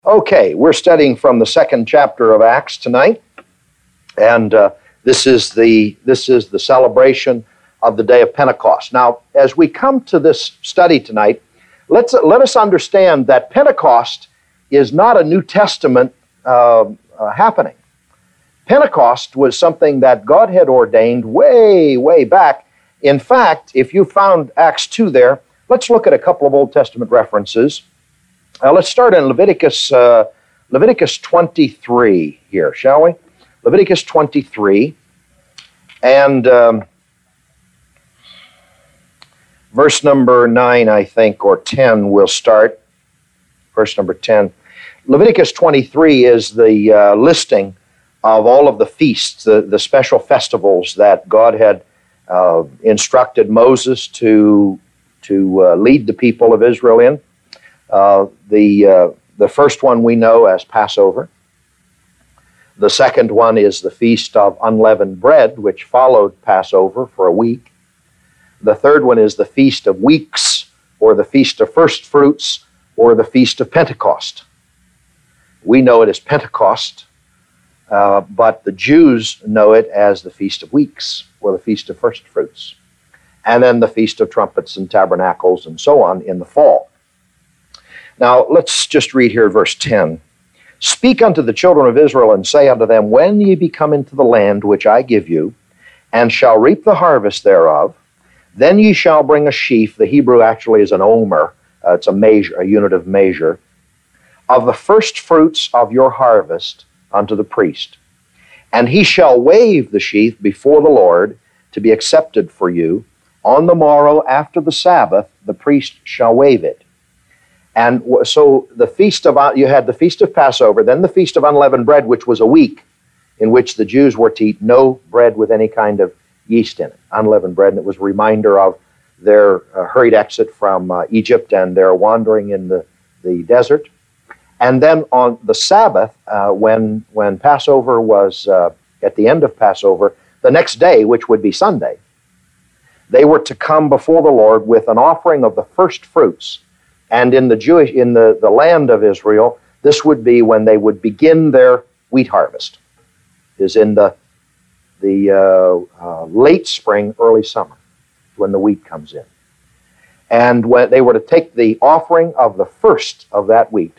Okay, we're studying from the second chapter of Acts tonight, and this is the celebration of the day of Pentecost. Now, as we come to this study tonight, let us understand that Pentecost is not a New Testament happening. Pentecost was something that God had ordained way, way back. In fact, if you found Acts 2 there, let's look at a couple of Old Testament references. Let's start in Leviticus 23 here, shall we? Leviticus 23 and verse number 9, I think, or 10 we'll start. Verse number 10. Leviticus 23 is the listing of all of the feasts, the special festivals that God had instructed Moses to lead the people of Israel in. The first one we know as Passover. The second one is the Feast of Unleavened Bread, which followed Passover for a week. The third one is the Feast of Weeks, or the Feast of First Fruits, or the Feast of Pentecost. We know it as Pentecost, but the Jews know it as the Feast of Weeks, or the Feast of First Fruits. And then the Feast of Trumpets and Tabernacles and so on in the fall. Now, let's just read here verse 10. Speak unto the children of Israel, and say unto them, when ye be come into the land which I give you, and shall reap the harvest thereof, then ye shall bring a sheaf. The Hebrew actually is an omer. It's a measure, a unit of measure, of the first fruits of your harvest unto the priest. And he shall wave the sheaf before the Lord to be accepted for you. On the morrow after the Sabbath, the priest shall wave it. And so the feast of, you had the Feast of Passover, then the Feast of Unleavened Bread, which was a week in which the Jews were to eat no bread with any kind of yeast in it, unleavened bread, and it was a reminder of their hurried exit from Egypt and their wandering in the desert. And then on the Sabbath, when Passover was at the end of Passover, the next day, which would be Sunday, they were to come before the Lord with an offering of the first fruits. And in the land of Israel, this would be when they would begin their wheat harvest, is in the late spring, early summer, when the wheat comes in. And when they were to take the offering of the first of that wheat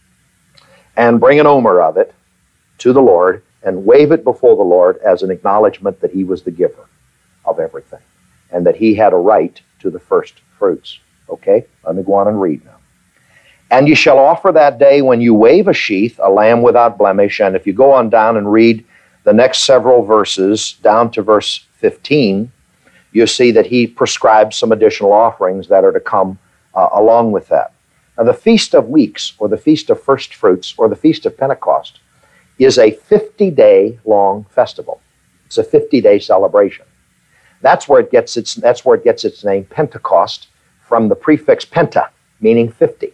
and bring an omer of it to the Lord and wave it before the Lord as an acknowledgement that he was the giver of everything and that he had a right to the first fruits. Okay, let me go on and read now. And you shall offer that day when you wave a sheaf, a lamb without blemish. And if you go on down and read the next several verses, down to verse 15, you see that he prescribes some additional offerings that are to come along with that. Now, the Feast of Weeks, or the Feast of First Fruits, or the Feast of Pentecost, is a 50-day long festival. It's a 50-day celebration. That's where it gets its name, Pentecost, from the prefix penta, meaning 50.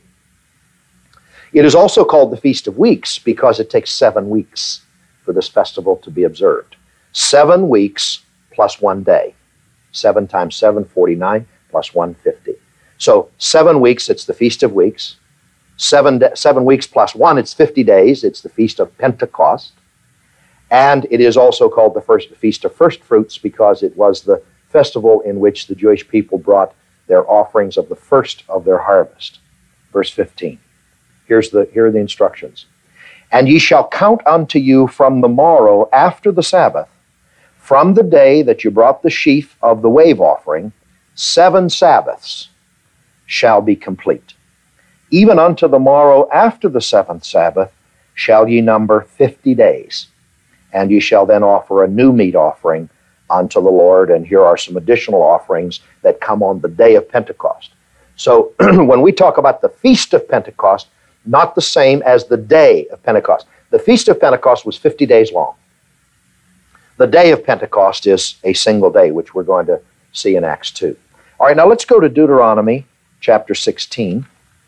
It is also called the Feast of Weeks because it takes 7 weeks for this festival to be observed. 7 weeks plus 1 day. 7 times 7, 49, plus 1, 50. So 7 weeks, it's the Feast of Weeks. 7 weeks plus 1, it's 50 days. It's the Feast of Pentecost. And it is also called the Feast of First Fruits because it was the festival in which the Jewish people brought their offerings of the first of their harvest. Verse 15. Here are the instructions. And ye shall count unto you from the morrow after the Sabbath, from the day that you brought the sheaf of the wave offering, 7 Sabbaths shall be complete. Even unto the morrow after the 7th Sabbath shall ye number 50 days. And ye shall then offer a new meat offering unto the Lord, and here are some additional offerings that come on the day of Pentecost. So when we talk about the Feast of Pentecost, not the same as the day of Pentecost. The Feast of Pentecost was 50 days long. The day of Pentecost is a single day, which we're going to see in Acts 2. All right, now let's go to Deuteronomy chapter 16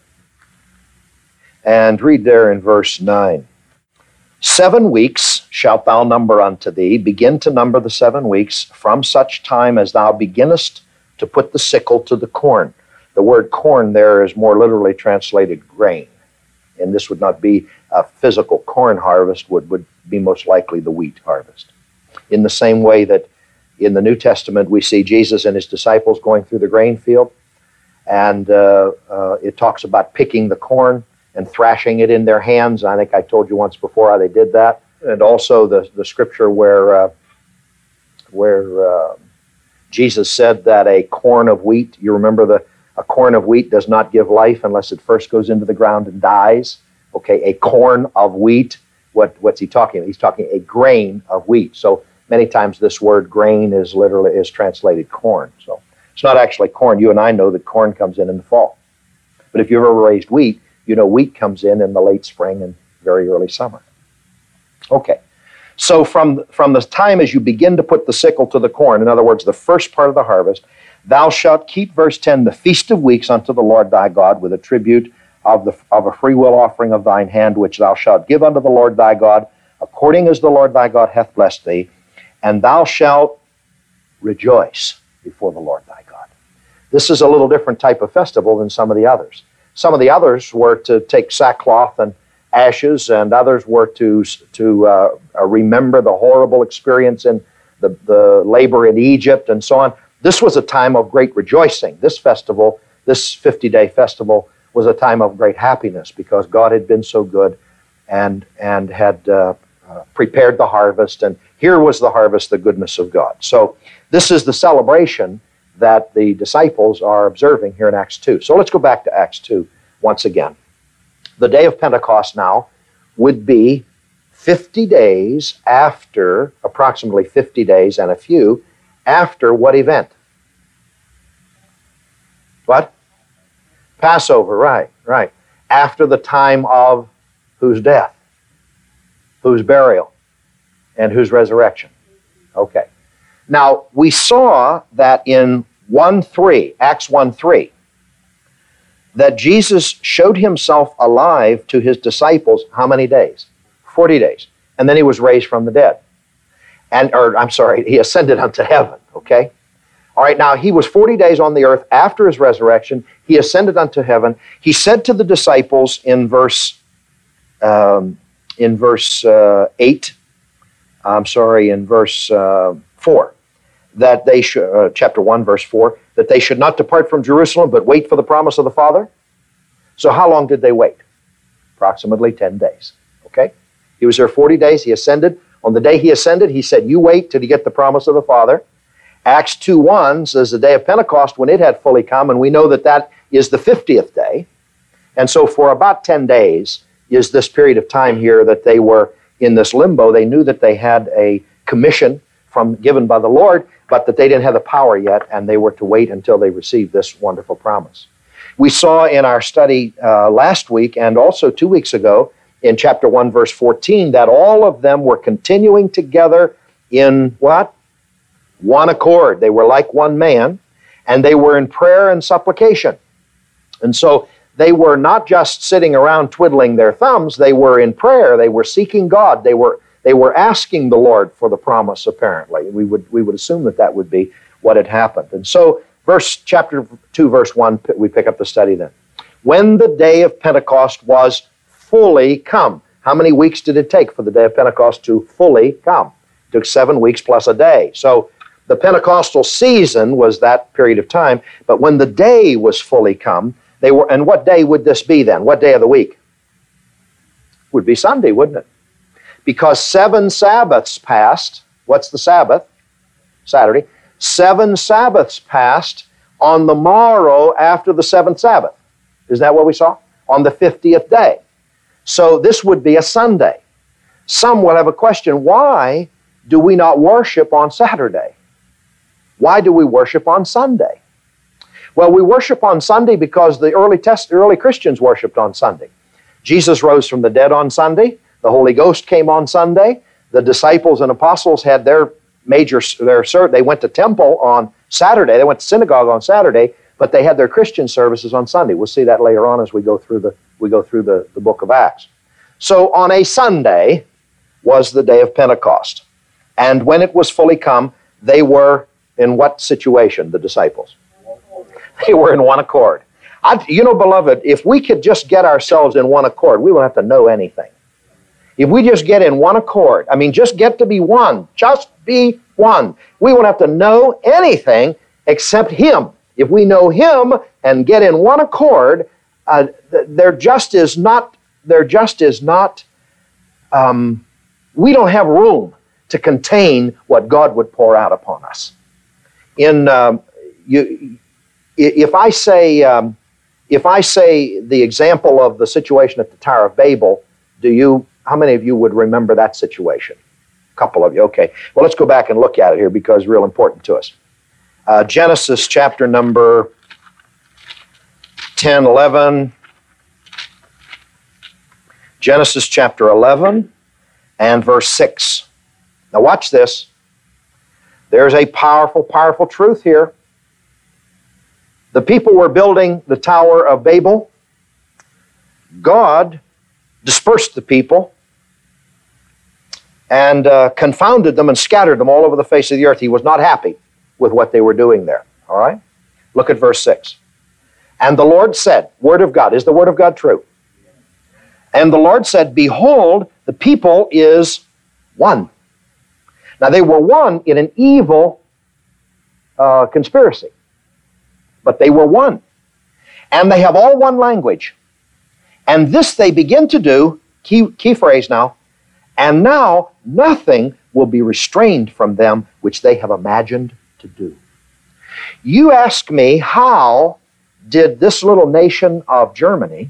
and read there in verse 9. 7 weeks shalt thou number unto thee, begin to number the 7 weeks from such time as thou beginnest to put the sickle to the corn. The word corn there is more literally translated grain. And this would not be a physical corn harvest, would be most likely the wheat harvest. In the same way that in the New Testament we see Jesus and his disciples going through the grain field, and it talks about picking the corn and thrashing it in their hands. I think I told you once before how they did that. And also the scripture where Jesus said that a corn of wheat, you remember a corn of wheat does not give life unless it first goes into the ground and dies. Okay, a corn of wheat, what's he talking about? He's talking a grain of wheat. So many times this word grain is translated corn. So it's not actually corn. You and I know that corn comes in the fall. But if you've ever raised wheat, you know wheat comes in the late spring and very early summer. Okay, so from the time as you begin to put the sickle to the corn, in other words, the first part of the harvest, thou shalt keep, verse 10, the Feast of Weeks unto the Lord thy God with a tribute of a freewill offering of thine hand, which thou shalt give unto the Lord thy God, according as the Lord thy God hath blessed thee, and thou shalt rejoice before the Lord thy God. This is a little different type of festival than some of the others. Some of the others were to take sackcloth and ashes, and others were to remember the horrible experience in the labor in Egypt and so on. This was a time of great rejoicing. This festival, this 50-day festival, was a time of great happiness because God had been so good and had prepared the harvest, and here was the harvest, the goodness of God. So this is the celebration that the disciples are observing here in Acts 2. So let's go back to Acts 2 once again. The day of Pentecost now would be 50 days after, approximately 50 days and a few, after what event? What? Passover, right. After the time of whose death? Whose burial? And whose resurrection? Okay. Now, we saw that in Acts 1:3, that Jesus showed himself alive to his disciples how many days? 40 days. And then he was raised from the dead. He ascended unto heaven, okay? All right, now he was 40 days on the earth after his resurrection. He ascended unto heaven. He said to the disciples in verse 4, that they should, chapter 1, verse 4, that they should not depart from Jerusalem, but wait for the promise of the Father. So how long did they wait? Approximately 10 days, okay? He was there 40 days. He ascended. On the day he ascended, he said, you wait till you get the promise of the Father. Acts 2:1 says the day of Pentecost when it had fully come, and we know that that is the 50th day. And so for about 10 days is this period of time here that they were in this limbo. They knew that they had a commission given by the Lord, but that they didn't have the power yet, and they were to wait until they received this wonderful promise. We saw in our study last week and also 2 weeks ago in chapter 1, verse 14, that all of them were continuing together in what? One accord. They were like one man, and they were in prayer and supplication. And so they were not just sitting around twiddling their thumbs. They were in prayer. They were seeking God. They were asking the Lord for the promise, apparently. We would assume that would be what had happened. And so chapter 2, verse 1, we pick up the study then. When the day of Pentecost was fully come. How many weeks did it take for the day of Pentecost to fully come? It took 7 weeks plus a day. So the Pentecostal season was that period of time, but when the day was fully come, and what day would this be then? What day of the week? Would be Sunday, wouldn't it? Because 7 Sabbaths passed. What's the Sabbath? Saturday. 7 Sabbaths passed on the morrow after the 7th Sabbath. Is that what we saw? On the 50th day. So this would be a Sunday. Some will have a question, why do we not worship on Saturday? Why do we worship on Sunday? Well, we worship on Sunday because the early Christians worshiped on Sunday. Jesus rose from the dead on Sunday. The Holy Ghost came on Sunday. The disciples and apostles had they went to temple on Saturday. They went to synagogue on Saturday, but they had their Christian services on Sunday. We'll see that later on as we go through the book of Acts. So on a Sunday was the day of Pentecost. And when it was fully come, they were in what situation, the disciples? They were in one accord. Beloved, if we could just get ourselves in one accord, we won't have to know anything. If we just get in one accord, just get to be one, just be one, we won't have to know anything except Him. If we know Him and get in one accord, there just is not, we don't have room to contain what God would pour out upon us. If I say the example of the situation at the Tower of Babel, how many of you would remember that situation? A couple of you, okay. Well, let's go back and look at it here because it's real important to us. Genesis chapter number 10, 11. Genesis chapter 11 and verse 6. Now watch this. There's a powerful, powerful truth here. The people were building the Tower of Babel. God dispersed the people and confounded them and scattered them all over the face of the earth. He was not happy with what they were doing there. All right? Look at verse 6. And the Lord said, Word of God, is the Word of God true? And the Lord said, Behold, the people is one. Now they were one in an evil conspiracy, but they were one. And they have all one language. And this they begin to do, key phrase now, and now nothing will be restrained from them which they have imagined to do. You ask me, how did this little nation of Germany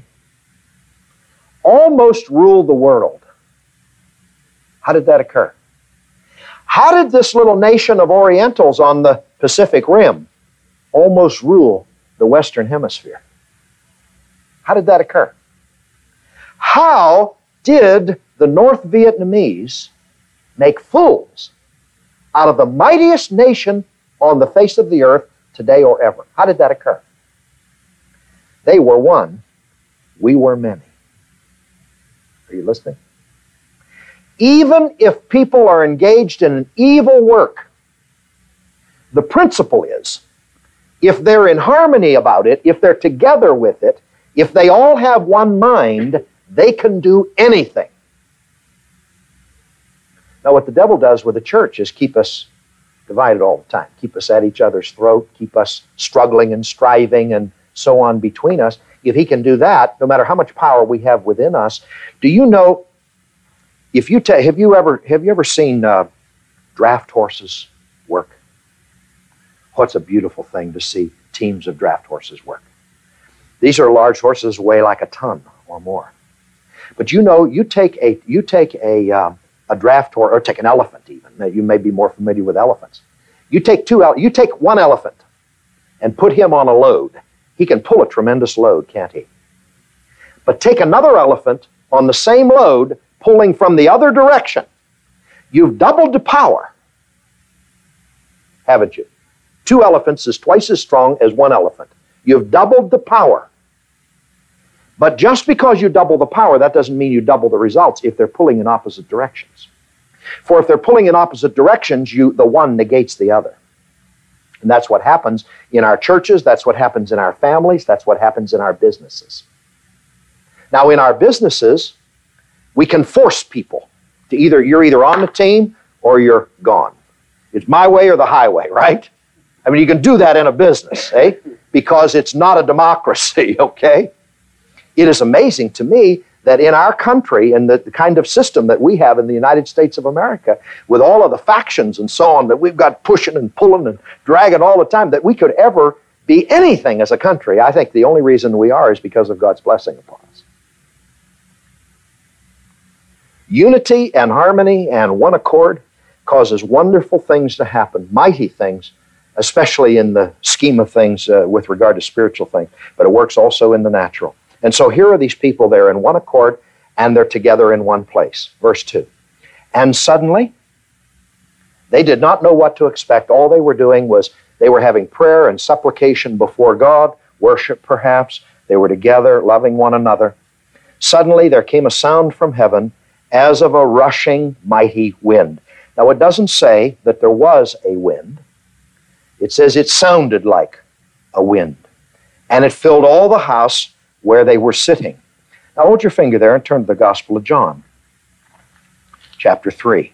almost rule the world? How did that occur? How did this little nation of Orientals on the Pacific Rim almost rule the Western Hemisphere? How did that occur? How did the North Vietnamese make fools out of the mightiest nation on the face of the earth today or ever? How did that occur? They were one, we were many. Are you listening? Even if people are engaged in an evil work, the principle is, if they're in harmony about it, if they're together with it, if they all have one mind, they can do anything. Now, what the devil does with the church is keep us divided all the time, keep us at each other's throat, keep us struggling and striving and so on between us. If he can do that, no matter how much power we have within us, do you know, have you ever seen draft horses work? Oh, it's a beautiful thing to see teams of draft horses work. These are large horses, weigh like a ton or more. But you know, you take a draft horse, or take an elephant even. You may be more familiar with elephants. You take one elephant and put him on a load. He can pull a tremendous load, can't he? But take another elephant on the same load, pulling from the other direction. You've doubled the power, haven't you? 2 elephants is twice as strong as 1 elephant. You've doubled the power. But just because you double the power, that doesn't mean you double the results if they're pulling in opposite directions. For if they're pulling in opposite directions, the one negates the other. And that's what happens in our churches, that's what happens in our families, that's what happens in our businesses. Now, in our businesses, we can force people to you're either on the team or you're gone. It's my way or the highway, right? I mean, you can do that in a business, eh? Because it's not a democracy, okay? It is amazing to me that in our country and the kind of system that we have in the United States of America, with all of the factions and so on that we've got pushing and pulling and dragging all the time, that we could ever be anything as a country. I think the only reason we are is because of God's blessing upon us. Unity and harmony and one accord causes wonderful things to happen, mighty things, especially in the scheme of things with regard to spiritual things, but it works also in the natural. And so here are these people, they're in one accord, and they're together in one place. Verse 2. And suddenly, they did not know what to expect. All they were doing was they were having prayer and supplication before God, worship perhaps. They were together, loving one another. Suddenly, there came a sound from heaven as of a rushing mighty wind. Now, it doesn't say that there was a wind. It says it sounded like a wind. and it filled all the house where they were sitting. Now hold your finger there and turn to the Gospel of John, chapter 3.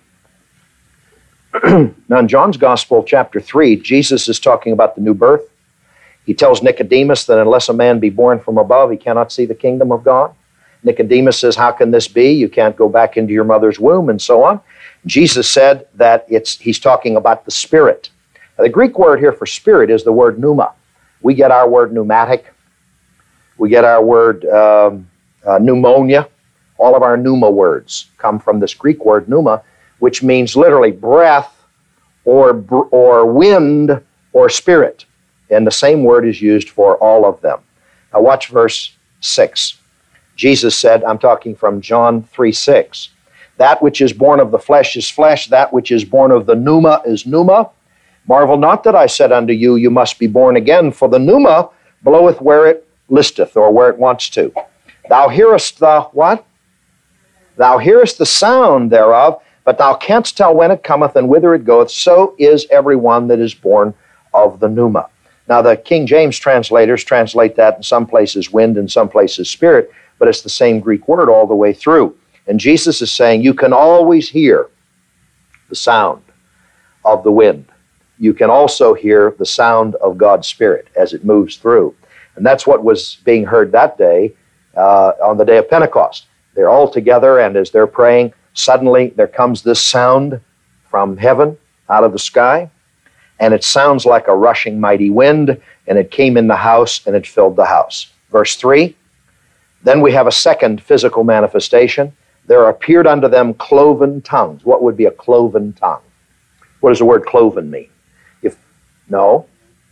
Now in John's Gospel, chapter 3, Jesus is talking about the new birth. He tells Nicodemus that unless a man be born from above, he cannot see the kingdom of God. Nicodemus says, how can this be? You can't go back into your mother's womb, and so on. Jesus said that he's talking about the Spirit. Now, the Greek word here for spirit is the word pneuma. We get our word pneumatic. We get our word pneumonia. All of our pneuma words come from this Greek word pneuma, which means literally breath or wind or spirit. And the same word is used for all of them. Now watch verse 6. Jesus said, I'm talking from John 3:6, that which is born of the flesh is flesh, that which is born of the pneuma is pneuma. Marvel not that I said unto you, you must be born again, for the pneuma bloweth where it listeth, or where it wants to. Thou hearest the what? Thou hearest the sound thereof, but thou canst tell when it cometh and whither it goeth. So is every one that is born of the pneuma. Now the King James translators translate that in some places wind, in some places spirit, but it's the same Greek word all the way through. And Jesus is saying you can always hear the sound of the wind. You can also hear the sound of God's Spirit as it moves through. And that's what was being heard that day on the day of Pentecost. They're all together, and as they're praying, suddenly there comes this sound from heaven out of the sky, and it sounds like a rushing mighty wind, and it came in the house, and it filled the house. Verse 3, then we have a second physical manifestation. There appeared unto them cloven tongues. What would be a cloven tongue? What does the word cloven mean? No?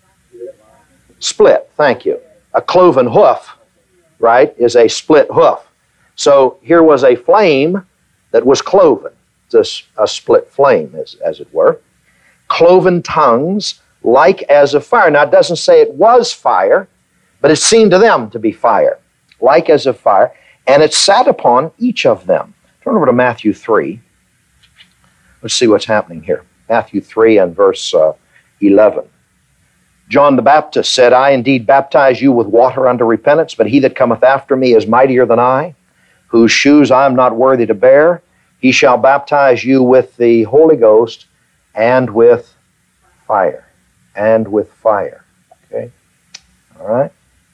Split, thank you. A cloven hoof, right, is a split hoof. So here was a flame that was cloven. It's a split flame, as it were. Cloven tongues, like as of fire. Now, it doesn't say it was fire, but it seemed to them to be fire, like as of fire, and it sat upon each of them. Turn over to Matthew 3. Let's see what's happening here. Matthew 3 and verse 11. John the Baptist said, I indeed baptize you with water unto repentance, but he that cometh after me is mightier than I, whose shoes I am not worthy to bear. He shall baptize you with the Holy Ghost and with fire. And with fire. Okay? All right?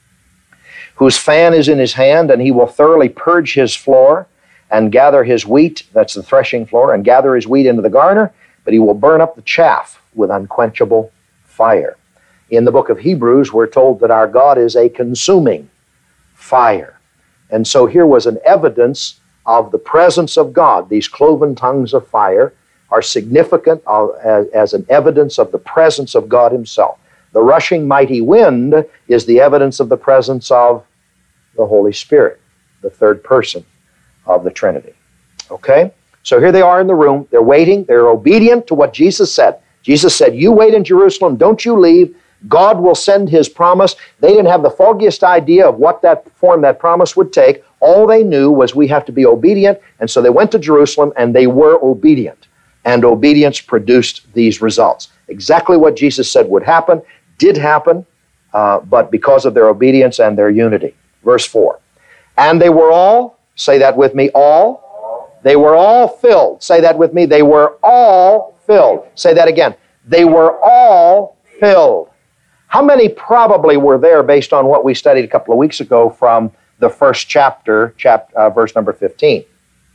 Whose fan is in his hand, and he will thoroughly purge his floor and gather his wheat, that's the threshing floor, and gather his wheat into the garner, but he will burn up the chaff with unquenchable fire. In the book of Hebrews, we're told that our God is a consuming fire. And so here was an evidence of the presence of God. These cloven tongues of fire are significant as an evidence of the presence of God himself. The rushing mighty wind is the evidence of the presence of the Holy Spirit, the third person of the Trinity. Okay? So here they are in the room. They're waiting. They're obedient to what Jesus said. Jesus said, you wait in Jerusalem. Don't you leave. God will send his promise. They didn't have the foggiest idea of what that form that promise would take. All they knew was we have to be obedient. And so they went to Jerusalem and they were obedient. And obedience produced these results. Exactly what Jesus said would happen, did happen, but because of their obedience and their unity. Verse 4. And they were all, say that with me, all. They were all filled. Say that with me. They were all filled. Say that again. They were all filled. How many probably were there based on what we studied a couple of weeks ago from the first chapter, verse number 15?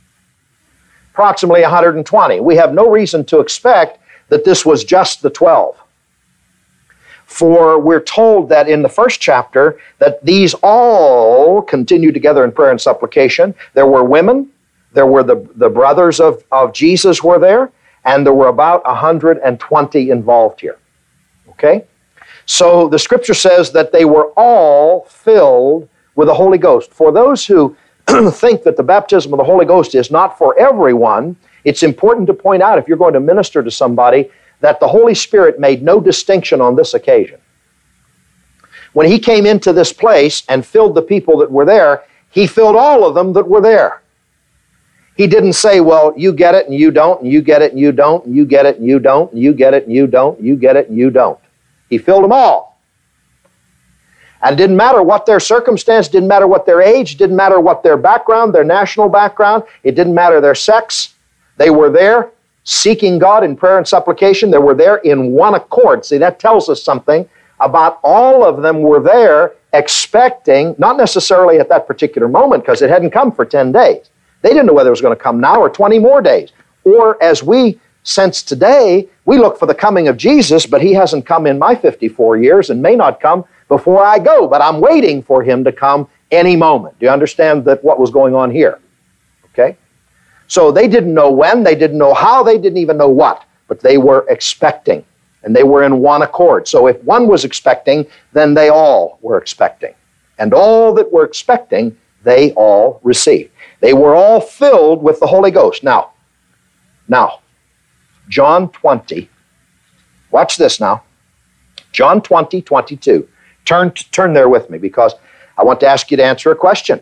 Approximately 120. We have no reason to expect that this was just the 12. For we're told that in the first chapter that these all continued together in prayer and supplication. There were women, there were the brothers of Jesus were there, and there were about 120 involved here. Okay? So the scripture says that they were all filled with the Holy Ghost. For those who think that the baptism of the Holy Ghost is not for everyone, it's important to point out, if you're going to minister to somebody, that the Holy Spirit made no distinction on this occasion. When he came into this place and filled the people that were there, he filled all of them that were there. He didn't say, well, you get it and you don't, and you get it and you don't, and you get it and you don't, and you get it and you don't, and you get it and you don't. He filled them all. And it didn't matter what their circumstance, didn't matter what their age, didn't matter what their background, their national background, it didn't matter their sex. They were there seeking God in prayer and supplication. They were there in one accord. See, that tells us something about all of them were there expecting, not necessarily at that particular moment because it hadn't come for 10 days. They didn't know whether it was going to come now or 20 more days. Or as we sense today, we look for the coming of Jesus, but He hasn't come in my 54 years and may not come before I go, but I'm waiting for Him to come any moment. Do you understand that what was going on here? Okay? So they didn't know when, they didn't know how, they didn't even know what, but they were expecting, and they were in one accord. So if one was expecting, then they all were expecting. And all that were expecting, they all received. They were all filled with the Holy Ghost. Now, John 20, watch this now. John 20, 22. Turn there with me because I want to ask you to answer a question.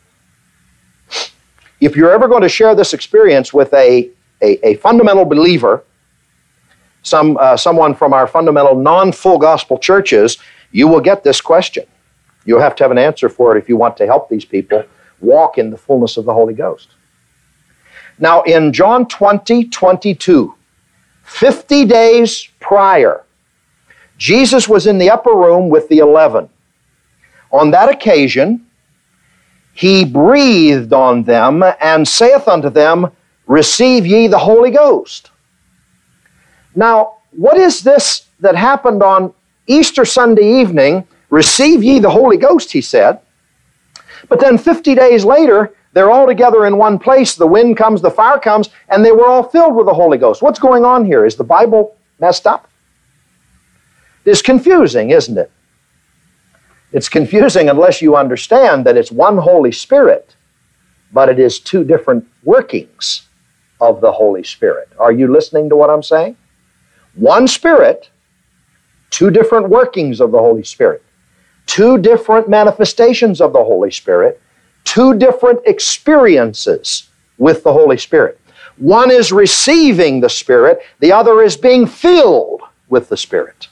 If you're ever going to share this experience with a fundamental believer, someone from our fundamental non-full gospel churches, you will get this question. You'll have to have an answer for it if you want to help these people walk in the fullness of the Holy Ghost. Now, in John 20, 22, 50 days prior, Jesus was in the upper room with the 11. On that occasion, He breathed on them and saith unto them, Receive ye the Holy Ghost. Now, what is this that happened on Easter Sunday evening? Receive ye the Holy Ghost, He said. But then 50 days later, they're all together in one place. The wind comes, the fire comes, and they were all filled with the Holy Ghost. What's going on here? Is the Bible messed up? It's confusing, isn't it? It's confusing unless you understand that it's one Holy Spirit, but it is two different workings of the Holy Spirit. Are you listening to what I'm saying? One Spirit, two different workings of the Holy Spirit, two different manifestations of the Holy Spirit, two different experiences with the Holy Spirit. One is receiving the Spirit, the other is being filled with the Spirit.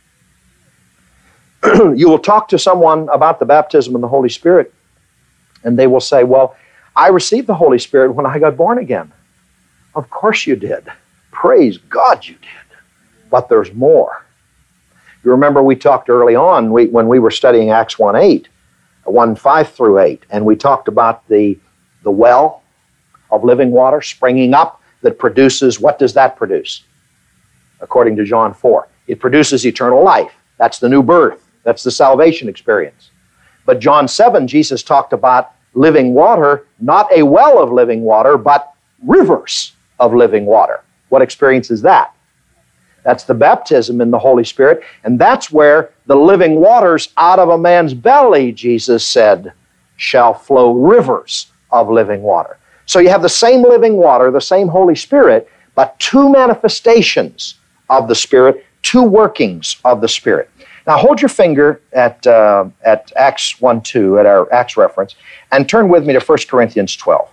You will talk to someone about the baptism in the Holy Spirit, and they will say, well, I received the Holy Spirit when I got born again. Of course you did. Praise God you did. But there's more. You remember we talked early on when we were studying Acts 1:8, 1:5 through 8, and we talked about the well of living water springing up that produces, what does that produce? According to John 4. It produces eternal life. That's the new birth. That's the salvation experience. But John 7, Jesus talked about living water, not a well of living water, but rivers of living water. What experience is that? That's the baptism in the Holy Spirit, and that's where the living waters out of a man's belly, Jesus said, shall flow rivers of living water. So you have the same living water, the same Holy Spirit, but two manifestations of the Spirit, two workings of the Spirit. Now hold your finger at Acts 1:2, at our Acts reference, and turn with me to 1 Corinthians 12.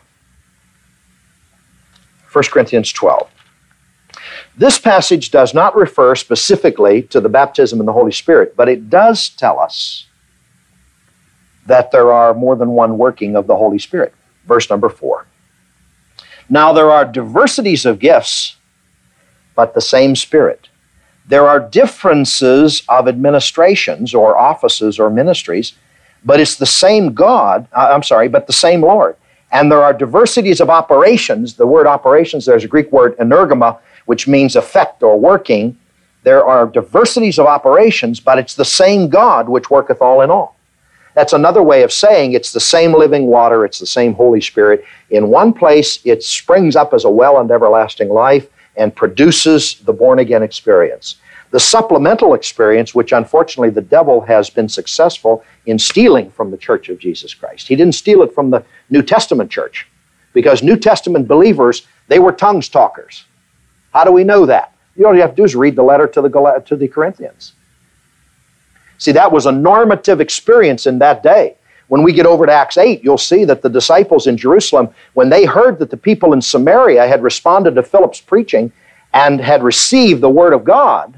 1 Corinthians 12. This passage does not refer specifically to the baptism in the Holy Spirit, but it does tell us that there are more than one working of the Holy Spirit. Verse number 4. Now there are diversities of gifts, but the same Spirit. There are differences of administrations or offices or ministries, but it's the same but the same Lord. And there are diversities of operations. The word operations, there's a Greek word energema, which means effect or working. There are diversities of operations, but it's the same God which worketh all in all. That's another way of saying it's the same living water, it's the same Holy Spirit. In one place, it springs up as a well unto everlasting life and produces the born-again experience. The supplemental experience, which unfortunately the devil has been successful in stealing from the Church of Jesus Christ. He didn't steal it from the New Testament church, because New Testament believers, they were tongues talkers. How do we know that? All you have to do is read the letter to the Corinthians. See, that was a normative experience in that day. When we get over to Acts 8, you'll see that the disciples in Jerusalem, when they heard that the people in Samaria had responded to Philip's preaching and had received the Word of God,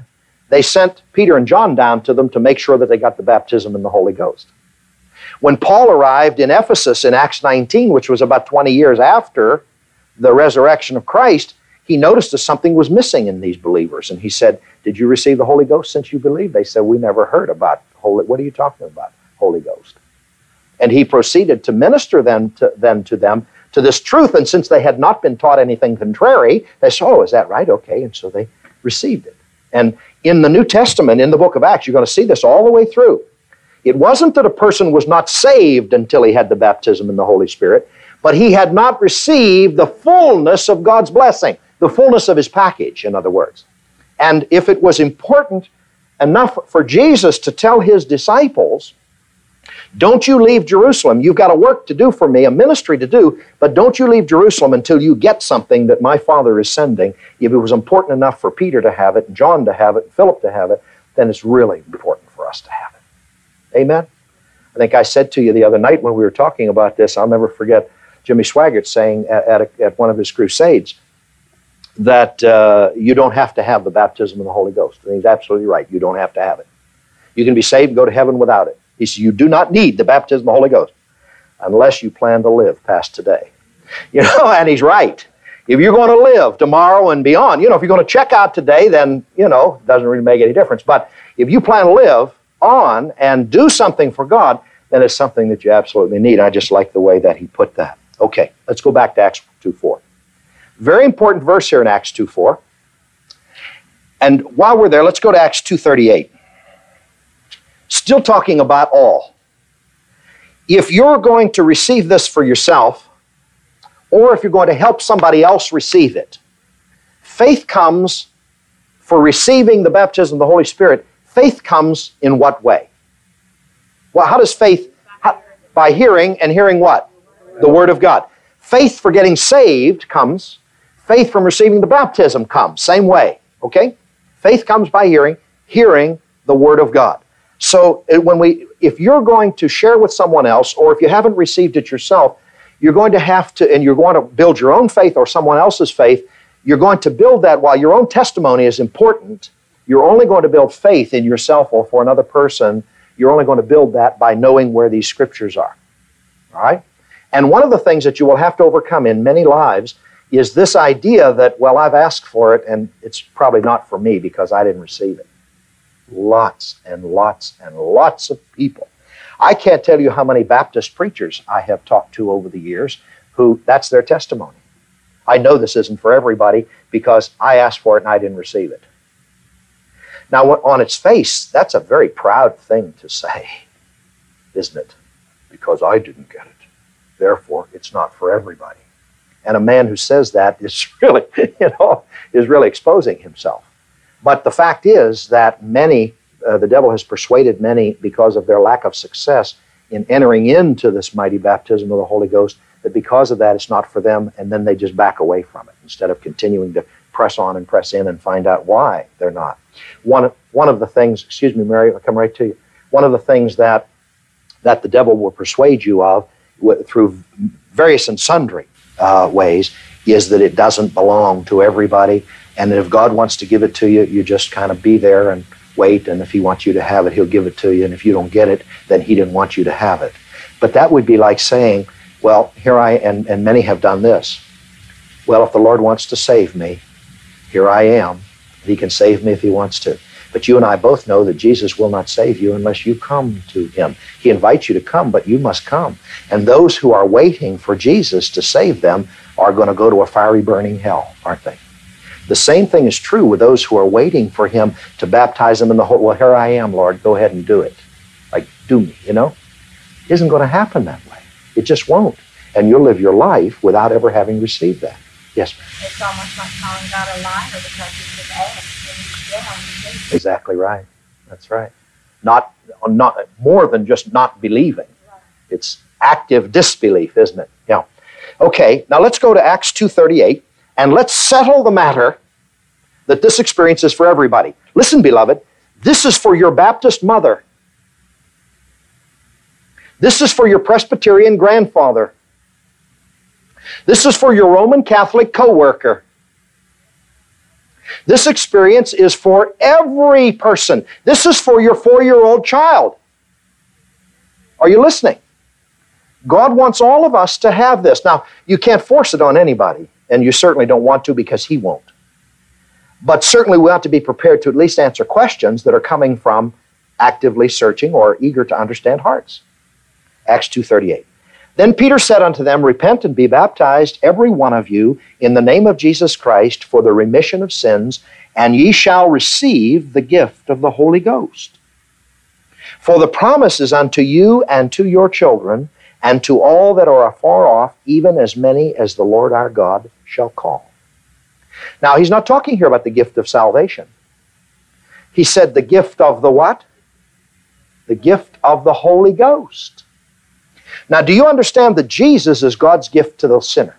they sent Peter and John down to them to make sure that they got the baptism in the Holy Ghost. When Paul arrived in Ephesus in Acts 19, which was about 20 years after the resurrection of Christ, he noticed that something was missing in these believers. And he said, did you receive the Holy Ghost since you believed? They said, we never heard about Holy. What are you talking about, Holy Ghost? And he proceeded to minister then to them to this truth. And since they had not been taught anything contrary, they said, oh, is that right? Okay. And so they received it. And in the New Testament, in the book of Acts, you're going to see this all the way through. It wasn't that a person was not saved until he had the baptism in the Holy Spirit, but he had not received the fullness of God's blessing, the fullness of his package, in other words. And if it was important enough for Jesus to tell his disciples, don't you leave Jerusalem. You've got a work to do for me, a ministry to do, but don't you leave Jerusalem until you get something that my Father is sending. If it was important enough for Peter to have it, John to have it, Philip to have it, then it's really important for us to have it. Amen? I think I said to you the other night when we were talking about this, I'll never forget Jimmy Swaggart saying at one of his crusades that you don't have to have the baptism of the Holy Ghost. And he's absolutely right. You don't have to have it. You can be saved and go to heaven without it. He says you do not need the baptism of the Holy Ghost unless you plan to live past today. You know, and he's right. If you're going to live tomorrow and beyond, you know, if you're going to check out today, then, you know, it doesn't really make any difference. But if you plan to live on and do something for God, then it's something that you absolutely need. I just like the way that he put that. Okay, let's go back to Acts 2:4. Very important verse here in Acts 2:4. And while we're there, let's go to Acts 2:38. Still talking about all. If you're going to receive this for yourself, or if you're going to help somebody else receive it, faith comes for receiving the baptism of the Holy Spirit. Faith comes in what way? Well, how does faith? By hearing, and hearing what? The Word of God. Faith for getting saved comes. Faith from receiving the baptism comes. Same way. Okay? Faith comes by hearing, hearing the Word of God. So if you're going to share with someone else, or if you haven't received it yourself, you're going to have to, and you're going to build your own faith or someone else's faith, you're going to build that while your own testimony is important. You're only going to build faith in yourself or for another person. You're only going to build that by knowing where these scriptures are. All right? And one of the things that you will have to overcome in many lives is this idea that, well, I've asked for it and it's probably not for me because I didn't receive it. Lots and lots and lots of people. I can't tell you how many Baptist preachers I have talked to over the years who that's their testimony. I know this isn't for everybody because I asked for it and I didn't receive it. Now, on its face, that's a very proud thing to say, isn't it? Because I didn't get it. Therefore, it's not for everybody. And a man who says that is really, is really exposing himself. But the fact is that many, the devil has persuaded many because of their lack of success in entering into this mighty baptism of the Holy Ghost, that because of that it's not for them, and then they just back away from it instead of continuing to press on and press in and find out why they're not. One of the things, excuse me, Mary, I'll come right to you. One of the things that the devil will persuade you of through various and sundry ways is that it doesn't belong to everybody, and that if God wants to give it to you, you just kind of be there and wait, and if he wants you to have it, he'll give it to you, and if you don't get it, then he didn't want you to have it. But that would be like saying, well, here I am, and many have done this. Well, if the Lord wants to save me, here I am. He can save me if he wants to. But you and I both know that Jesus will not save you unless you come to him. He invites you to come, but you must come. And those who are waiting for Jesus to save them are going to go to a fiery burning hell, aren't they? The same thing is true with those who are waiting for him to baptize them in the Holy. Well, here I am, Lord. Go ahead and do it. Like, do me, It isn't going to happen that way. It just won't. And you'll live your life without ever having received that. Yes, ma'am. It's almost like calling God a liar because he just asked and he still hasn't believed. Exactly right. That's right. Not more than just not believing. Right. It's active disbelief, isn't it? Yeah. Okay, now let's go to Acts 2:38, and let's settle the matter that this experience is for everybody. Listen, beloved, this is for your Baptist mother. This is for your Presbyterian grandfather. This is for your Roman Catholic co-worker. This experience is for every person. This is for your 4-year-old child. Are you listening? God wants all of us to have this. Now, you can't force it on anybody, and you certainly don't want to because He won't. But certainly we ought to be prepared to at least answer questions that are coming from actively searching or eager to understand hearts. Acts 2:38. Then Peter said unto them, Repent and be baptized, every one of you, in the name of Jesus Christ, for the remission of sins, and ye shall receive the gift of the Holy Ghost. For the promise is unto you and to your children, and to all that are afar off, even as many as the Lord our God shall call. Now, he's not talking here about the gift of salvation. He said the gift of the what? The gift of the Holy Ghost. Now, do you understand that Jesus is God's gift to the sinner?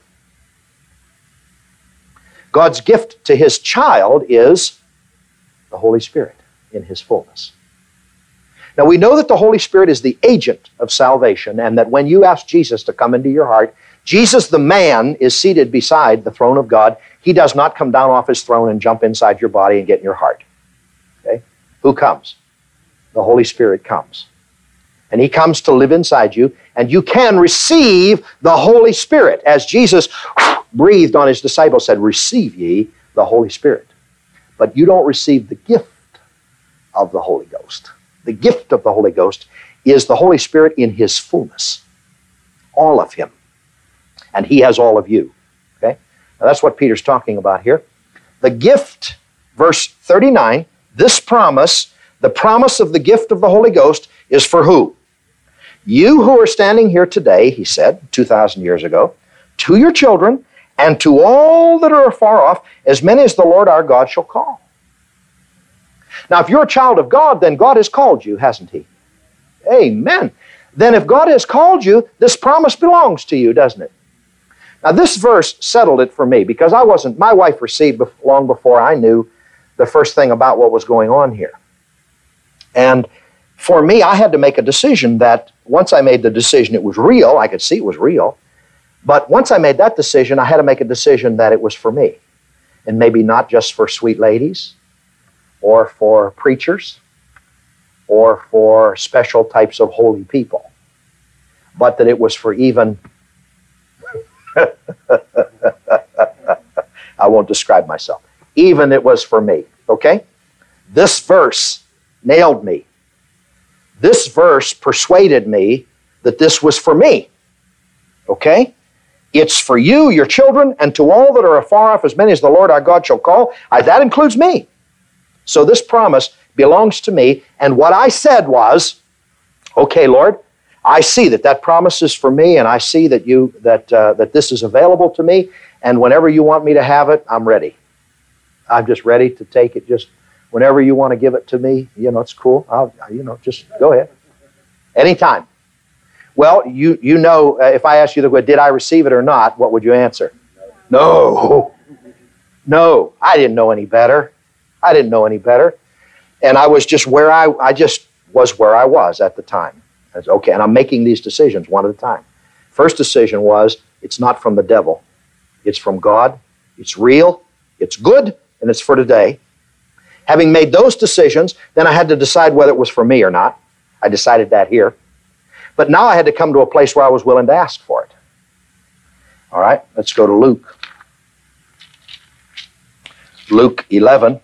God's gift to His child is the Holy Spirit in His fullness. Now, we know that the Holy Spirit is the agent of salvation, and that when you ask Jesus to come into your heart, Jesus the man is seated beside the throne of God. He does not come down off His throne and jump inside your body and get in your heart. Okay? Who comes? The Holy Spirit comes. And He comes to live inside you, and you can receive the Holy Spirit. As Jesus breathed on His disciples, said, Receive ye the Holy Spirit. But you don't receive the gift of the Holy Ghost. The gift of the Holy Ghost is the Holy Spirit in His fullness. All of Him. And He has all of you. Okay? Now that's what Peter's talking about here. The gift, verse 39, this promise, the promise of the gift of the Holy Ghost is for who? You who are standing here today, he said, 2,000 years ago, to your children and to all that are afar off, as many as the Lord our God shall call. Now, if you're a child of God, then God has called you, hasn't He? Amen. Then if God has called you, this promise belongs to you, doesn't it? Now, this verse settled it for me because my wife received long before I knew the first thing about what was going on here. And for me, I had to make a decision that once I made the decision, it was real. I could see it was real. But once I made that decision, I had to make a decision that it was for me. And maybe not just for sweet ladies or for preachers or for special types of holy people, but that it was for even, I won't describe myself, even it was for me, okay? This verse nailed me. This verse persuaded me that this was for me, okay? It's for you, your children, and to all that are afar off, as many as the Lord our God shall call. That includes me. So this promise belongs to me, and what I said was, okay, Lord, I see that promise is for me, and I see that that this is available to me, and whenever you want me to have it, I'm ready. I'm just ready to take it. Just whenever you want to give it to me, it's cool. Just go ahead. Anytime. Well, if I asked you, did I receive it or not, what would you answer? No. No, I didn't know any better. I didn't know any better. And I was just where I just was where I was at the time. I said, okay, and I'm making these decisions one at a time. First decision was, it's not from the devil. It's from God. It's real. It's good. And it's for today. Having made those decisions, then I had to decide whether it was for me or not. I decided that here. But now I had to come to a place where I was willing to ask for it. All right, let's go to Luke. Luke 11.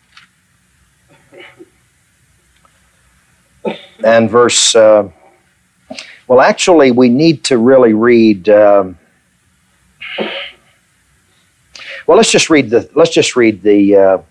And verse, actually we need to really read, let's just read the,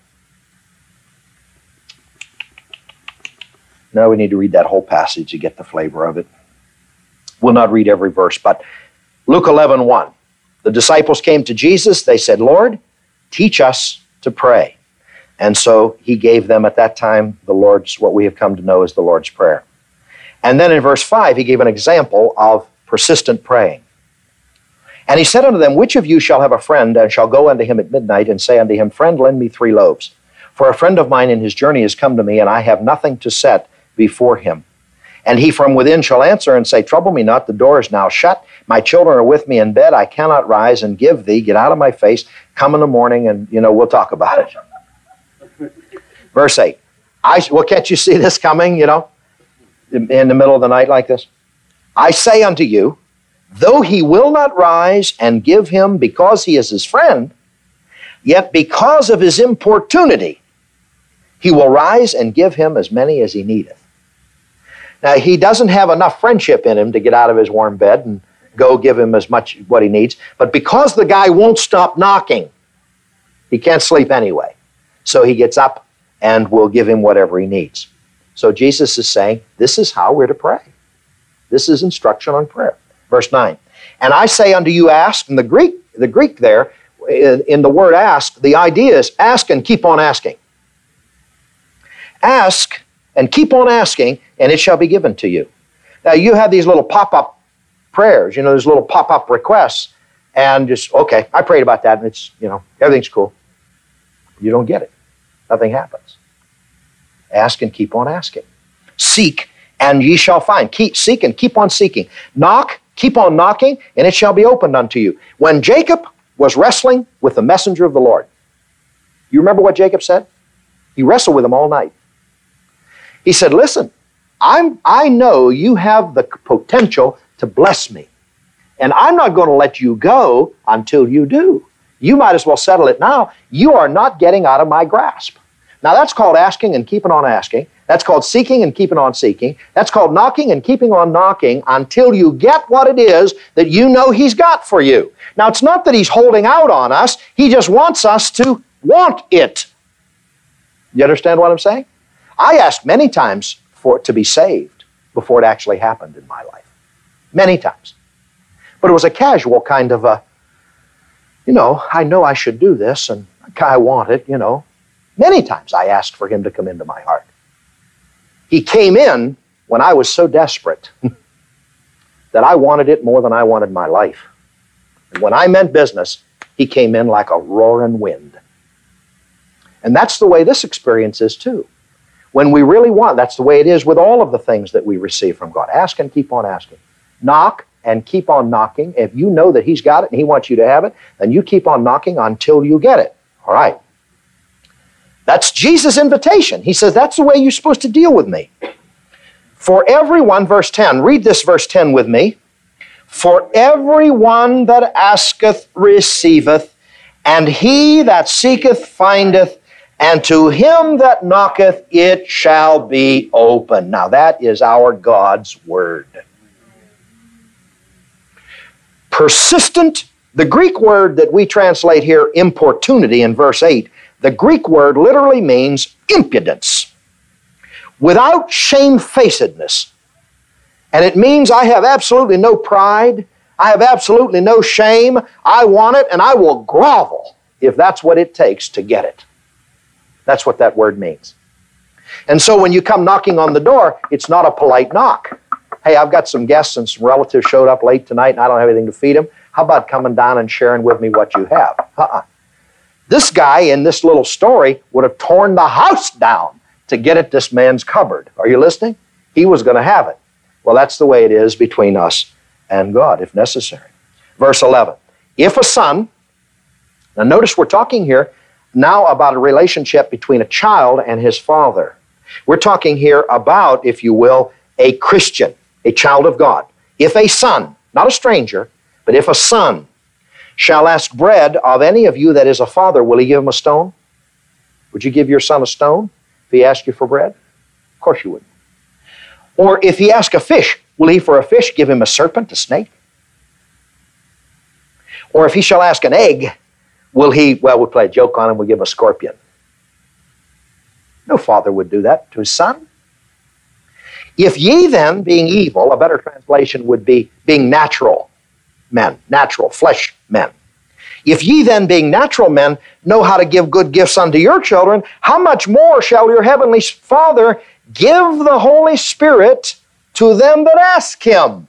no, we need to read that whole passage to get the flavor of it. We'll not read every verse, but Luke 11:1. The disciples came to Jesus. They said, Lord, teach us to pray. And so He gave them at that time what we have come to know as the Lord's Prayer. And then in verse 5, He gave an example of persistent praying. And He said unto them, Which of you shall have a friend, and shall go unto him at midnight, and say unto him, Friend, lend me 3 loaves. For a friend of mine in his journey is come to me, and I have nothing to set before him. And he from within shall answer and say, Trouble me not, the door is now shut. My children are with me in bed. I cannot rise and give thee. Get out of my face. Come in the morning, and we'll talk about it. Verse 8. Well, can't you see this coming, in the middle of the night like this? I say unto you, though he will not rise and give him because he is his friend, yet because of his importunity, he will rise and give him as many as he needeth. Now, he doesn't have enough friendship in him to get out of his warm bed and go give him as much what he needs. But because the guy won't stop knocking, he can't sleep anyway. So he gets up and will give him whatever he needs. So Jesus is saying, this is how we're to pray. This is instruction on prayer. Verse 9. And I say unto you, ask. And the Greek there, in the word ask, the idea is ask and keep on asking. Ask and keep on asking, and it shall be given to you. Now, you have these little pop-up prayers, these little pop-up requests, and just, okay, I prayed about that, and it's, everything's cool. You don't get it. Nothing happens. Ask and keep on asking. Seek, and ye shall find. Seek and keep on seeking. Knock, keep on knocking, and it shall be opened unto you. When Jacob was wrestling with the messenger of the Lord, you remember what Jacob said? He wrestled with him all night. He said, listen, I know you have the potential to bless me, and I'm not going to let you go until you do. You might as well settle it now. You are not getting out of my grasp. Now, that's called asking and keeping on asking. That's called seeking and keeping on seeking. That's called knocking and keeping on knocking until you get what it is that you know he's got for you. Now, it's not that he's holding out on us. He just wants us to want it. You understand what I'm saying? I asked many times for it to be saved before it actually happened in my life. Many times. But it was a casual kind of a, I know I should do this, and I want it, Many times I asked for him to come into my heart. He came in when I was so desperate that I wanted it more than I wanted my life. And when I meant business, he came in like a roaring wind. And that's the way this experience is too. When we really want, that's the way it is with all of the things that we receive from God. Ask and keep on asking. Knock and keep on knocking. If you know that he's got it and he wants you to have it, then you keep on knocking until you get it. All right. That's Jesus' invitation. He says, that's the way you're supposed to deal with me. For everyone, verse 10, read this verse 10 with me. For everyone that asketh receiveth, and he that seeketh findeth, and to him that knocketh it shall be open. Now that is our God's word. Persistent, the Greek word that we translate here, importunity in verse 8, the Greek word literally means impudence, without shamefacedness. And it means I have absolutely no pride, I have absolutely no shame, I want it, and I will grovel if that's what it takes to get it. That's what that word means. And so when you come knocking on the door, it's not a polite knock. Hey, I've got some guests and some relatives showed up late tonight and I don't have anything to feed them. How about coming down and sharing with me what you have? This guy in this little story would have torn the house down to get at this man's cupboard. Are you listening? He was going to have it. Well, that's the way it is between us and God, if necessary. Verse 11. If a son, now notice we're talking here now about a relationship between a child and his father. We're talking here about, if you will, a Christian, a child of God. If a son, not a stranger, but if a son shall ask bread of any of you that is a father, will he give him a stone? Would you give your son a stone if he asked you for bread? Of course you wouldn't. Or if he asked a fish, will he for a fish give him a serpent, a snake? Or if he shall ask an egg, will he, we'll play a joke on him, we'll give him a scorpion. No father would do that to his son. If ye then, being evil, a better translation would be being natural men, natural, flesh men. If ye then, being natural men, know how to give good gifts unto your children, how much more shall your heavenly Father give the Holy Spirit to them that ask him?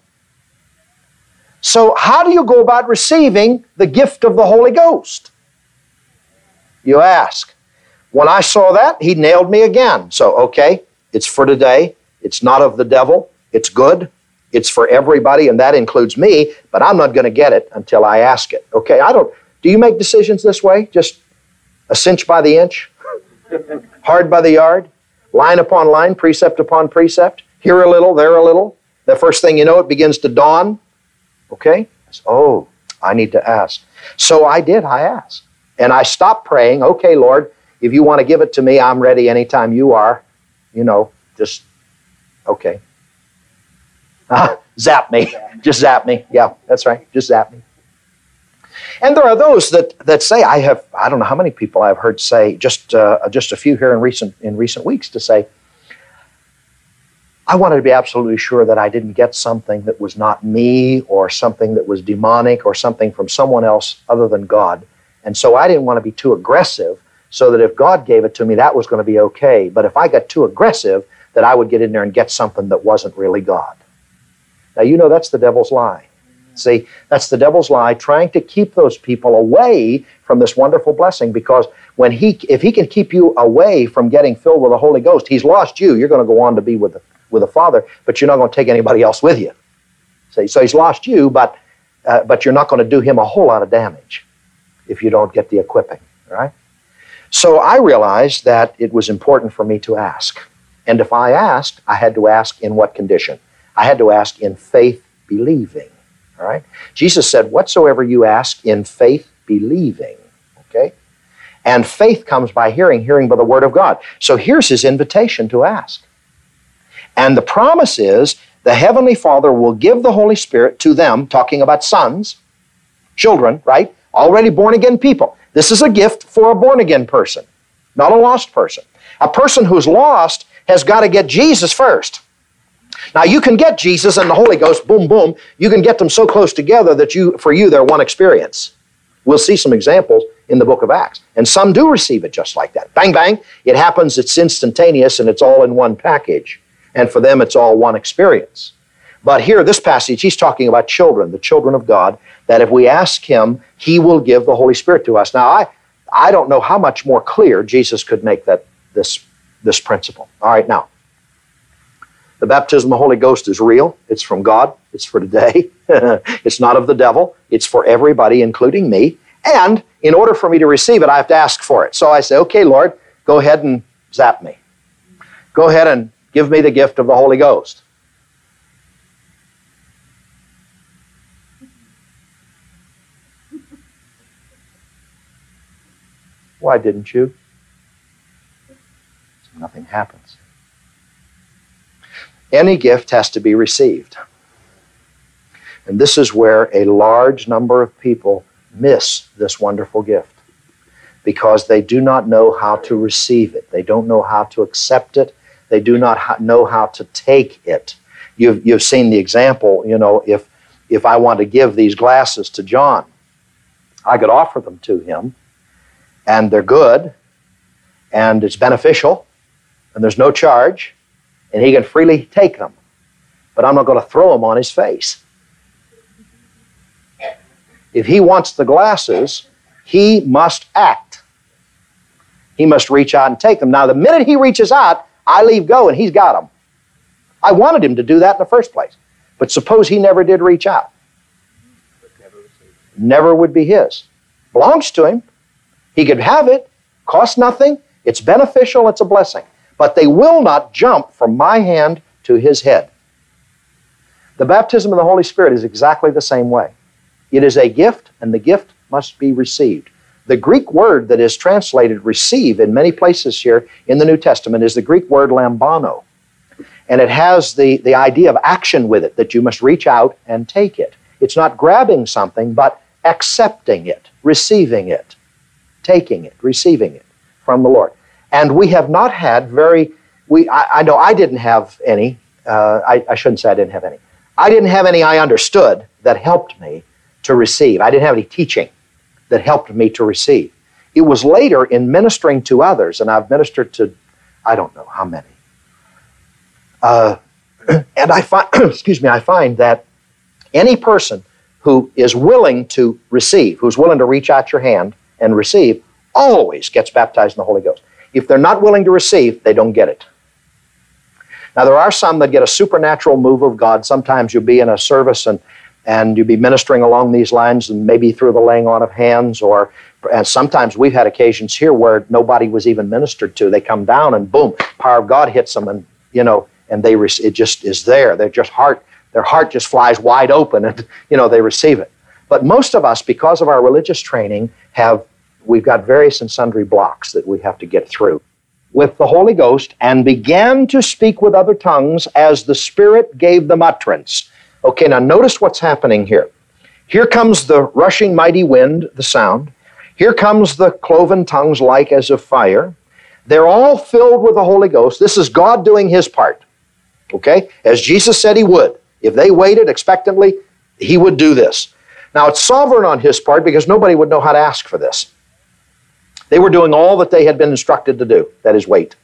So how do you go about receiving the gift of the Holy Ghost? You ask. When I saw that, he nailed me again. So, okay, it's for today. It's not of the devil. It's good. It's for everybody, and that includes me, but I'm not going to get it until I ask it. Okay, do you make decisions this way? Just a cinch by the inch? Hard by the yard, line upon line, precept upon precept, here a little, there a little. The first thing you know, it begins to dawn. Okay? Oh, I need to ask. So I did, I asked. And I stopped praying, okay, Lord, if you want to give it to me, I'm ready anytime you are. You know, just, okay. Zap me. Just zap me. Yeah, that's right. Just zap me. And there are those that say, I don't know how many people I've heard say, just a few here in recent weeks to say, I wanted to be absolutely sure that I didn't get something that was not me or something that was demonic or something from someone else other than God. And so I didn't want to be too aggressive so that if God gave it to me, that was going to be okay. But if I got too aggressive, that I would get in there and get something that wasn't really God. Now, you know that's the devil's lie. See, that's the devil's lie, trying to keep those people away from this wonderful blessing, because if he can keep you away from getting filled with the Holy Ghost, he's lost you. You're going to go on to be with the Father, but you're not going to take anybody else with you. See, so he's lost you, but you're not going to do him a whole lot of damage if you don't get the equipping, all right? So I realized that it was important for me to ask. And if I asked, I had to ask in what condition? I had to ask in faith believing, all right? Jesus said, whatsoever you ask in faith believing, okay? And faith comes by hearing, hearing by the word of God. So here's his invitation to ask. And the promise is the Heavenly Father will give the Holy Spirit to them, talking about sons, children, right? Already born-again people. This is a gift for a born-again person, not a lost person. A person who's lost has got to get Jesus first. Now, you can get Jesus and the Holy Ghost, boom, boom. You can get them so close together that for you, they're one experience. We'll see some examples in the book of Acts. And some do receive it just like that. Bang, bang. It happens, it's instantaneous, and it's all in one package. And for them, it's all one experience. But here, this passage, he's talking about children, the children of God, that if we ask him, he will give the Holy Spirit to us. Now, I don't know how much more clear Jesus could make this principle. All right, now, the baptism of the Holy Ghost is real. It's from God. It's for today. It's not of the devil. It's for everybody, including me. And in order for me to receive it, I have to ask for it. So I say, okay, Lord, go ahead and zap me. Go ahead and give me the gift of the Holy Ghost. Why didn't you? Nothing happens. Any gift has to be received. And this is where a large number of people miss this wonderful gift, because they do not know how to receive it. They don't know how to accept it. They do not know how to take it. You've seen the example, you know, if I want to give these glasses to John, I could offer them to him, and they're good, and it's beneficial, and there's no charge, and he can freely take them. But I'm not going to throw them on his face. If he wants the glasses, he must act. He must reach out and take them. Now, the minute he reaches out, I leave go, and he's got them. I wanted him to do that in the first place. But suppose he never did reach out. Never would be his. Belongs to him. He could have it. Costs nothing. It's beneficial. It's a blessing. But they will not jump from my hand to his head. The baptism of the Holy Spirit is exactly the same way. It is a gift, and the gift must be received. The Greek word that is translated receive in many places here in the New Testament is the Greek word lambano. And it has the idea of action with it, that you must reach out and take it. It's not grabbing something, but accepting it, receiving it, taking it, receiving it from the Lord. And we have not had I know I didn't have any. I shouldn't say I didn't have any. I didn't have any I understood that helped me to receive. I didn't have any teaching that helped me to receive. It was later in ministering to others, and I've ministered to, I don't know how many. And I find, I find that any person who is willing to receive, who's willing to reach out your hand and receive, always gets baptized in the Holy Ghost. If they're not willing to receive, they don't get it. Now, there are some that get a supernatural move of God. Sometimes you'll be in a service and you'll be ministering along these lines, and maybe through the laying on of hands or And sometimes we've had occasions here where nobody was even ministered to. They come down and boom, power of God hits them, and and it just is there. Their heart just flies wide open, and they receive it. But most of us, because of our religious training, we've got various and sundry blocks that we have to get through. With the Holy Ghost, and began to speak with other tongues as the Spirit gave them utterance. Okay, now notice what's happening here. Here comes the rushing mighty wind, the sound. Here comes the cloven tongues like as of fire. They're all filled with the Holy Ghost. This is God doing His part. Okay? As Jesus said He would. If they waited expectantly, He would do this. Now, it's sovereign on His part because nobody would know how to ask for this. They were doing all that they had been instructed to do, that is, wait.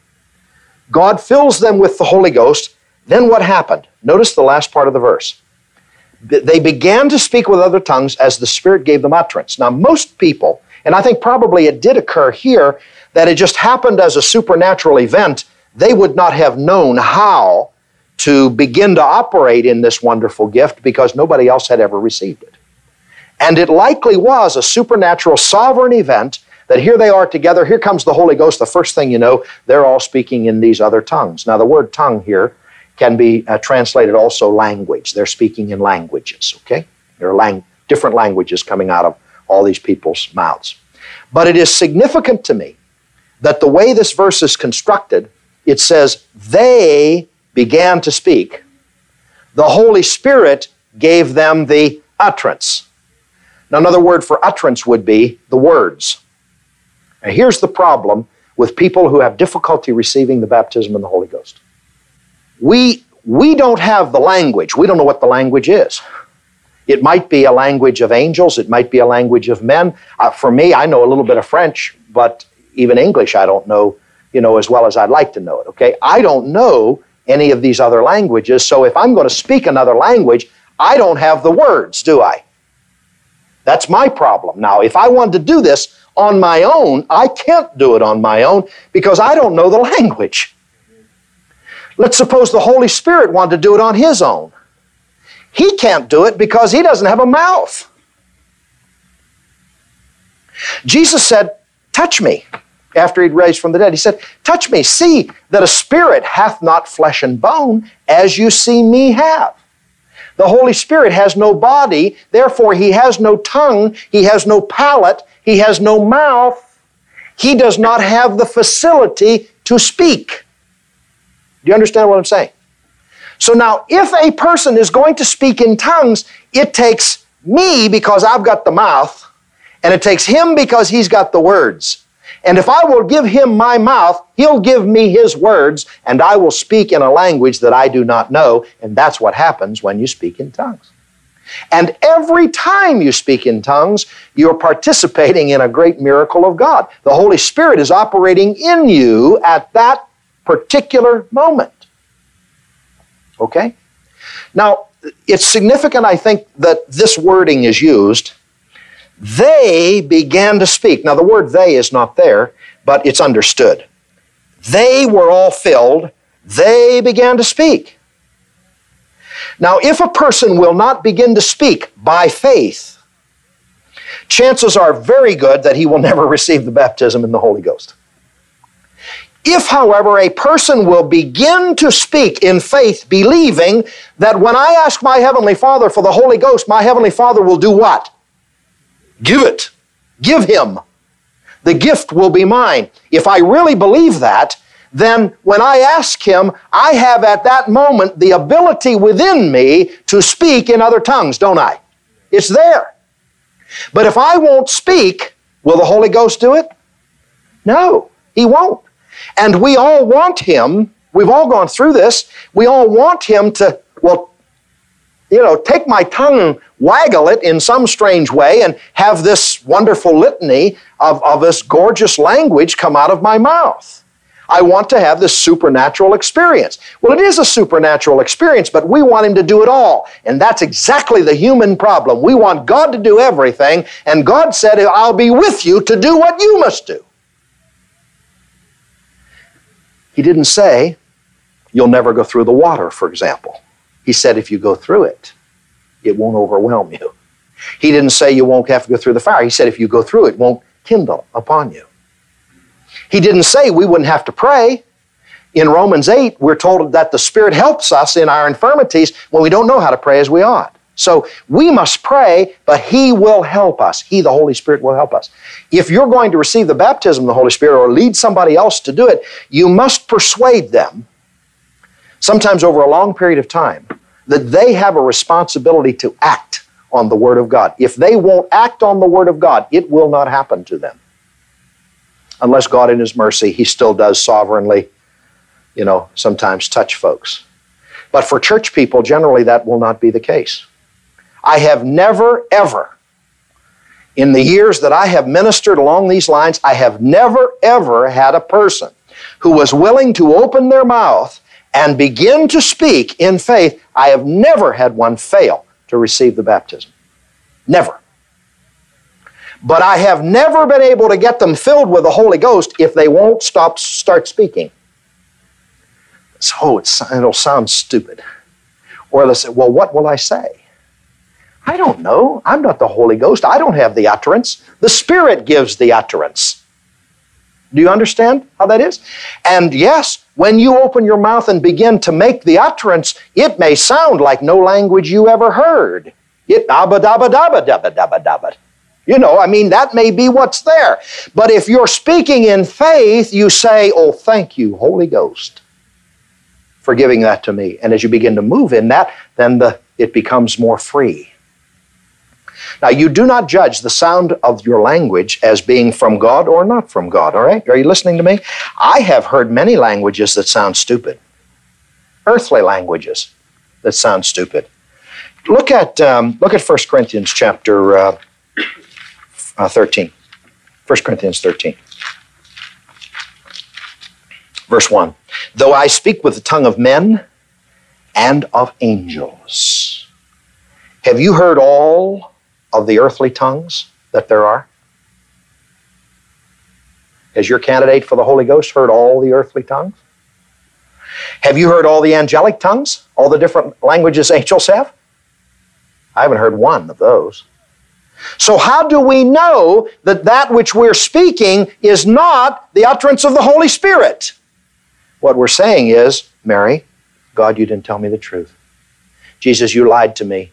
God fills them with the Holy Ghost. Then what happened? Notice the last part of the verse. They began to speak with other tongues as the Spirit gave them utterance. Now, most people, and I think probably it did occur here, that it just happened as a supernatural event, they would not have known how to begin to operate in this wonderful gift because nobody else had ever received it. And it likely was a supernatural sovereign event that here they are together, here comes the Holy Ghost, the first thing you know, they're all speaking in these other tongues. Now the word tongue here can be translated also language. They're speaking in languages, okay? There are different languages coming out of all these people's mouths. But it is significant to me that the way this verse is constructed, it says, they began to speak. The Holy Spirit gave them the utterance. Now, another word for utterance would be the words. Now, here's the problem with people who have difficulty receiving the baptism in the Holy Ghost. We don't have the language. We don't know what the language is. It might be a language of angels. It might be a language of men. For me, I know a little bit of French, but even English I don't know, as well as I'd like to know it, okay? I don't know any of these other languages, so if I'm going to speak another language, I don't have the words, do I? That's my problem. Now, if I wanted to do this on my own, I can't do it on my own because I don't know the language. Let's suppose the Holy Spirit wanted to do it on His own. He can't do it because He doesn't have a mouth. Jesus said, touch me, after He'd raised from the dead. He said, touch me, see that a spirit hath not flesh and bone, as you see me have. The Holy Spirit has no body, therefore He has no tongue, He has no palate, He has no mouth. He does not have the facility to speak. Do you understand what I'm saying? So now, if a person is going to speak in tongues, it takes me because I've got the mouth, and it takes him because he's got the words. And if I will give him my mouth, he'll give me his words, and I will speak in a language that I do not know, and that's what happens when you speak in tongues. And every time you speak in tongues, you're participating in a great miracle of God. The Holy Spirit is operating in you at that particular moment. Okay? Now, it's significant, I think, that this wording is used. They began to speak. Now, the word they is not there, but it's understood. They were all filled. They began to speak. Now, if a person will not begin to speak by faith, chances are very good that he will never receive the baptism in the Holy Ghost. If, however, a person will begin to speak in faith, believing that when I ask my Heavenly Father for the Holy Ghost, my Heavenly Father will do what? Give it. Give Him. The gift will be mine. If I really believe that, then when I ask Him, I have at that moment the ability within me to speak in other tongues, don't I? It's there. But if I won't speak, will the Holy Ghost do it? No, He won't. And we all want Him, we've all gone through this, we all want Him to, take my tongue and waggle it in some strange way and have this wonderful litany of this gorgeous language come out of my mouth. I want to have this supernatural experience. Well, it is a supernatural experience, but we want Him to do it all. And that's exactly the human problem. We want God to do everything, and God said, I'll be with you to do what you must do. He didn't say, you'll never go through the water, for example. He said, if you go through it, it won't overwhelm you. He didn't say you won't have to go through the fire. He said, if you go through it, it won't kindle upon you. He didn't say we wouldn't have to pray. In Romans 8, we're told that the Spirit helps us in our infirmities when we don't know how to pray as we ought. So we must pray, but He will help us. He, the Holy Spirit, will help us. If you're going to receive the baptism of the Holy Spirit or lead somebody else to do it, you must persuade them, sometimes over a long period of time, that they have a responsibility to act on the Word of God. If they won't act on the Word of God, it will not happen to them. Unless God in His mercy, He still does sovereignly, sometimes touch folks. But for church people, generally that will not be the case. I have never, ever, in the years that I have ministered along these lines, I have never, ever had a person who was willing to open their mouth and begin to speak in faith. I have never had one fail to receive the baptism. Never. But I have never been able to get them filled with the Holy Ghost if they won't start speaking. So it'll sound stupid. Or they'll say, well, what will I say? I don't know. I'm not the Holy Ghost. I don't have the utterance. The Spirit gives the utterance. Do you understand how that is? And yes, when you open your mouth and begin to make the utterance, it may sound like no language you ever heard. That may be what's there. But if you're speaking in faith, you say, oh, thank you, Holy Ghost, for giving that to me. And as you begin to move in that, then it becomes more free. Now, you do not judge the sound of your language as being from God or not from God, all right? Are you listening to me? I have heard many languages that sound stupid. Earthly languages that sound stupid. Look at 1 Corinthians chapter 13. 1 Corinthians 13. Verse 1. Though I speak with the tongue of men and of angels. Have you heard all of the earthly tongues that there are? Has your candidate for the Holy Ghost heard all the earthly tongues? Have you heard all the angelic tongues? All the different languages angels have? I haven't heard one of those. So how do we know that which we're speaking is not the utterance of the Holy Spirit? What we're saying is, Mary, God, you didn't tell me the truth. Jesus, you lied to me.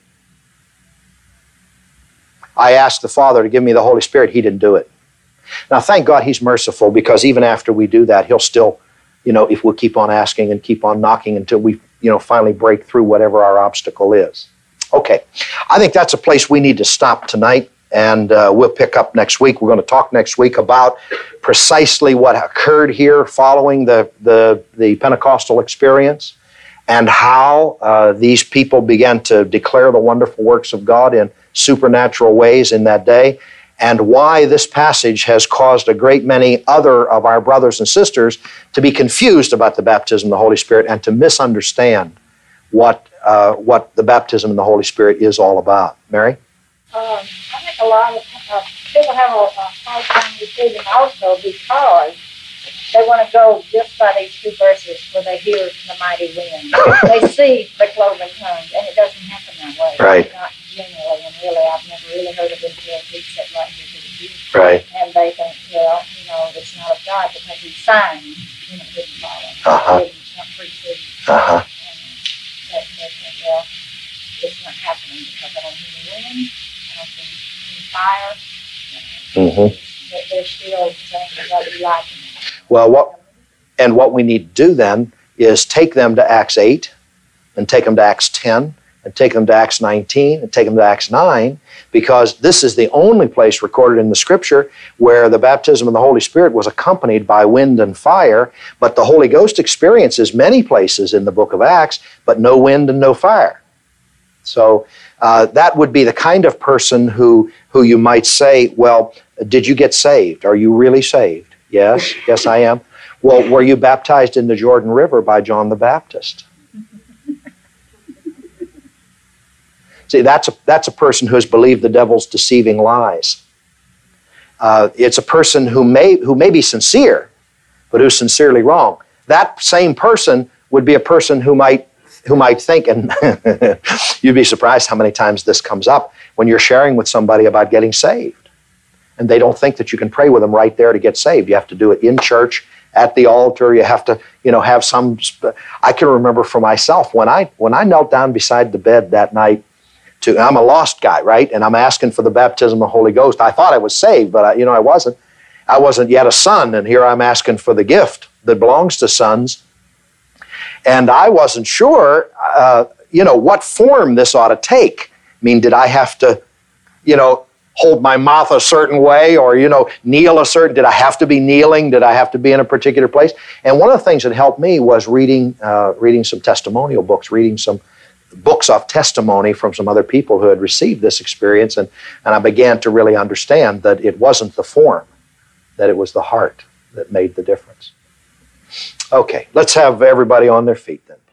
I asked the Father to give me the Holy Spirit. He didn't do it. Now, thank God He's merciful, because even after we do that, He'll still, if we'll keep on asking and keep on knocking until we, finally break through whatever our obstacle is. Okay, I think that's a place we need to stop tonight, and we'll pick up next week. We're going to talk next week about precisely what occurred here following the Pentecostal experience, and how these people began to declare the wonderful works of God in supernatural ways in that day, and why this passage has caused a great many other of our brothers and sisters to be confused about the baptism of the Holy Spirit and to misunderstand what the baptism of the Holy Spirit is all about. Mary? I think a lot of people have a hard time receiving also because they want to go just by these two verses where they hear the mighty wind. They see the cloven tongues, and it doesn't happen that way. Right. Not generally, and really, I've never really heard of it until he said right here to the Jews. Right. And they think, it's not of God because these signs, didn't follow. Didn't precede. Uh-huh. And they think, well, it's not happening because I don't hear the wind, I don't see any fire. But they're still saying that God be like him. Well, what we need to do then is take them to Acts 8 and take them to Acts 10 and take them to Acts 19 and take them to Acts 9, because this is the only place recorded in the Scripture where the baptism of the Holy Spirit was accompanied by wind and fire, but the Holy Ghost experiences many places in the book of Acts, but no wind and no fire. So that would be the kind of person who you might say, well, did you get saved? Are you really saved? Yes, I am. Well, were you baptized in the Jordan River by John the Baptist? See, that's a person who has believed the devil's deceiving lies. It's a person who may be sincere, but who's sincerely wrong. That same person would be a person who might think, and you'd be surprised how many times this comes up when you're sharing with somebody about getting saved. And they don't think that you can pray with them right there to get saved. You have to do it in church, at the altar. You have to, have some. I can remember for myself when I knelt down beside the bed that night. I'm a lost guy, right? And I'm asking for the baptism of the Holy Ghost. I thought I was saved, but I wasn't. I wasn't yet a son, and here I'm asking for the gift that belongs to sons. And I wasn't sure, what form this ought to take. I mean, did I have to, hold my mouth a certain way or, kneel a certain, did I have to be kneeling? Did I have to be in a particular place? And one of the things that helped me was reading some testimonial books, reading some books of testimony from some other people who had received this experience. And I began to really understand that it wasn't the form, that it was the heart that made the difference. Okay, let's have everybody on their feet then.